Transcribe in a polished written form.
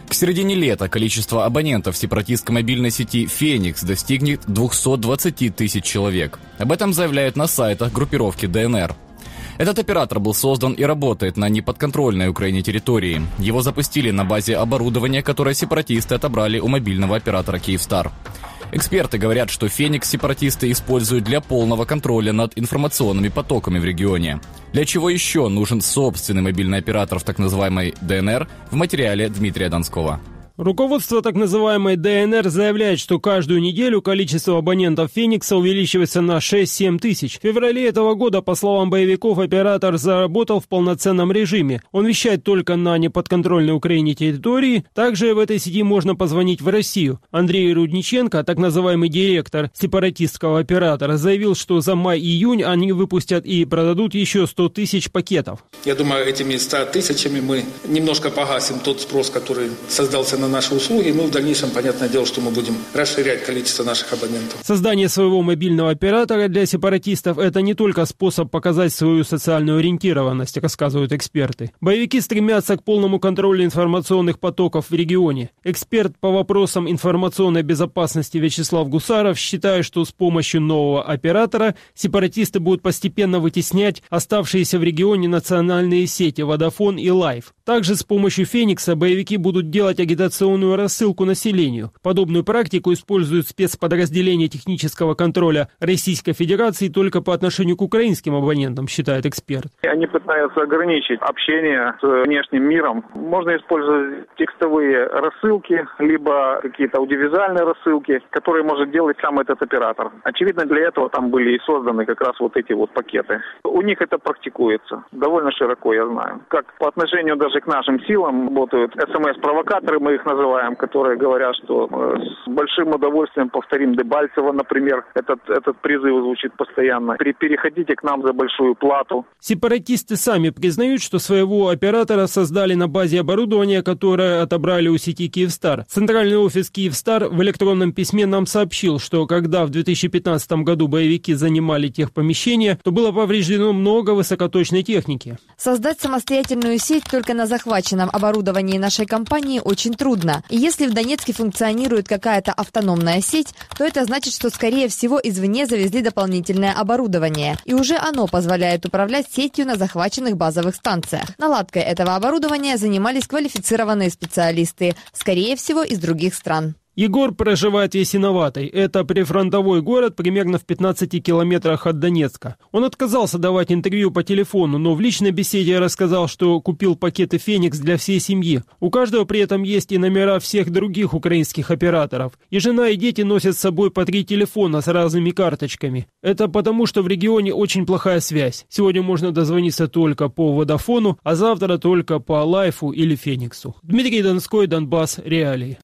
К середине лета количество абонентов сепаратистской мобильной сети «Феникс» достигнет 220 тысяч человек. Об этом заявляют на сайтах группировки ДНР. Этот оператор был создан и работает на неподконтрольной Украине территории. Его запустили на базе оборудования, которое сепаратисты отобрали у мобильного оператора «Киевстар». Эксперты говорят, что «Феникс» сепаратисты используют для полного контроля над информационными потоками в регионе. Для чего еще нужен собственный мобильный оператор в так называемой ДНР, в материале Дмитрия Донского. Руководство так называемой ДНР заявляет, что каждую неделю количество абонентов «Феникса» увеличивается на 6-7 тысяч. В феврале этого года, по словам боевиков, оператор заработал в полноценном режиме. Он вещает только на неподконтрольной Украине территории. Также в этой сети можно позвонить в Россию. Андрей Рудниченко, так называемый директор сепаратистского оператора, заявил, что за май-июнь они выпустят и продадут еще 100 тысяч пакетов. Я думаю, этими 100 тысячами мы немножко погасим тот спрос, который создался на наши услуги, в дальнейшем, понятное дело, что мы будем расширять количество наших абонентов. Создание своего мобильного оператора для сепаратистов – это не только способ показать свою социальную ориентированность, рассказывают эксперты. Боевики стремятся к полному контролю информационных потоков в регионе. Эксперт по вопросам информационной безопасности Вячеслав Гусаров считает, что с помощью нового оператора сепаратисты будут постепенно вытеснять оставшиеся в регионе национальные сети Vodafone и Life. Также с помощью «Феникса» боевики будут делать агитационную рассылку населению. Подобную практику используют спецподразделения технического контроля Российской Федерации только по отношению к украинским абонентам, считает эксперт. Они пытаются ограничить общение с внешним миром. Можно использовать текстовые рассылки, либо какие-то аудиовизуальные рассылки, которые может делать сам этот оператор. Очевидно, для этого там были и созданы как раз вот эти вот пакеты. У них это практикуется довольно широко, я знаю. Как по отношению даже к нашим силам работают СМС-провокаторы, мы их называем, которые говорят, что с большим удовольствием повторим Дебальцева, например. Этот призыв звучит постоянно. Переходите к нам за большую плату. Сепаратисты сами признают, что своего оператора создали на базе оборудования, которое отобрали у сети «Киевстар». Центральный офис «Киевстар» в электронном письме нам сообщил, что когда в 2015 году боевики занимали техпомещения, то было повреждено много высокоточной техники. Создать самостоятельную сеть только на захваченном оборудовании нашей компании очень трудно. И если в Донецке функционирует какая-то автономная сеть, то это значит, что, скорее всего, извне завезли дополнительное оборудование. И уже оно позволяет управлять сетью на захваченных базовых станциях. Наладкой этого оборудования занимались квалифицированные специалисты, скорее всего, из других стран. Егор проживает в Ясиноватой. Это прифронтовой город примерно в 15 километрах от Донецка. Он отказался давать интервью по телефону, но в личной беседе рассказал, что купил пакеты «Феникс» для всей семьи. У каждого при этом есть и номера всех других украинских операторов. И жена, и дети носят с собой по 3 телефона с разными карточками. Это потому, что в регионе очень плохая связь. Сегодня можно дозвониться только по Водофону, а завтра только по Лайфу или Фениксу. Дмитрий Донской, Донбасс, реалии.